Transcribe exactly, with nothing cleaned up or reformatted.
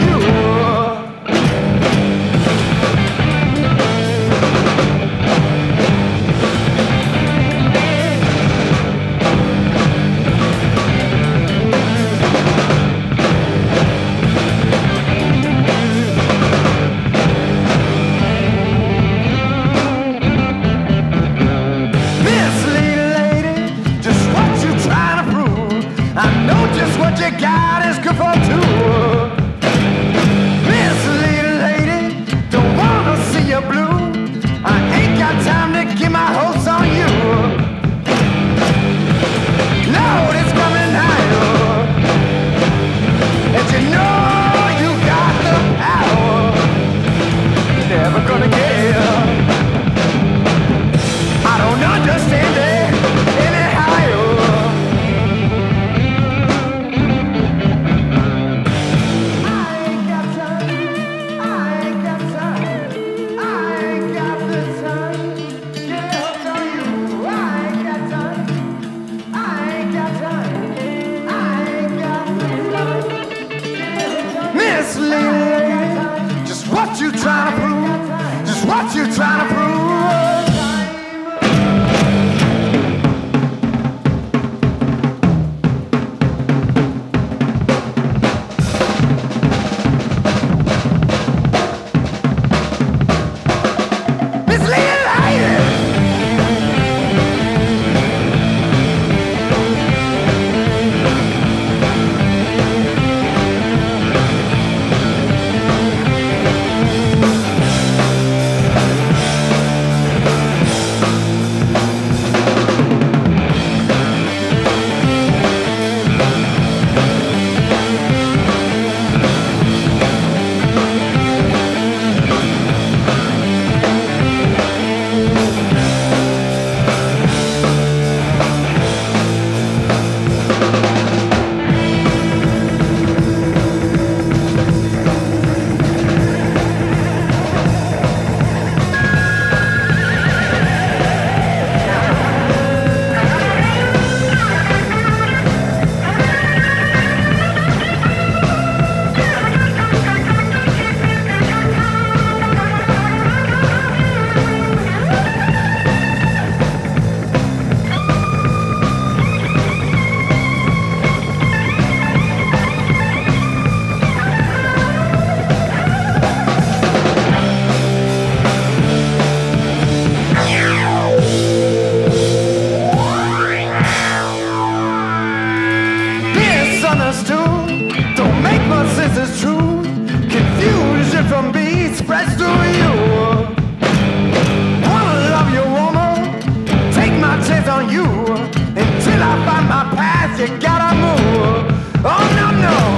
What you got is good for two. Miss little lady, don't wanna see you blue. I ain't got time to keep my hopes on you. Lord, it's coming higher, and you know you got the power. Never gonna get. I don't understand it any higher. Just what you trying to prove? Just what you trying to prove? Don't make much sense, it's true. Confusion from being expressed to you. Wanna love you, woman, take my chance on you. Until I find my path, you gotta move. Oh no, no.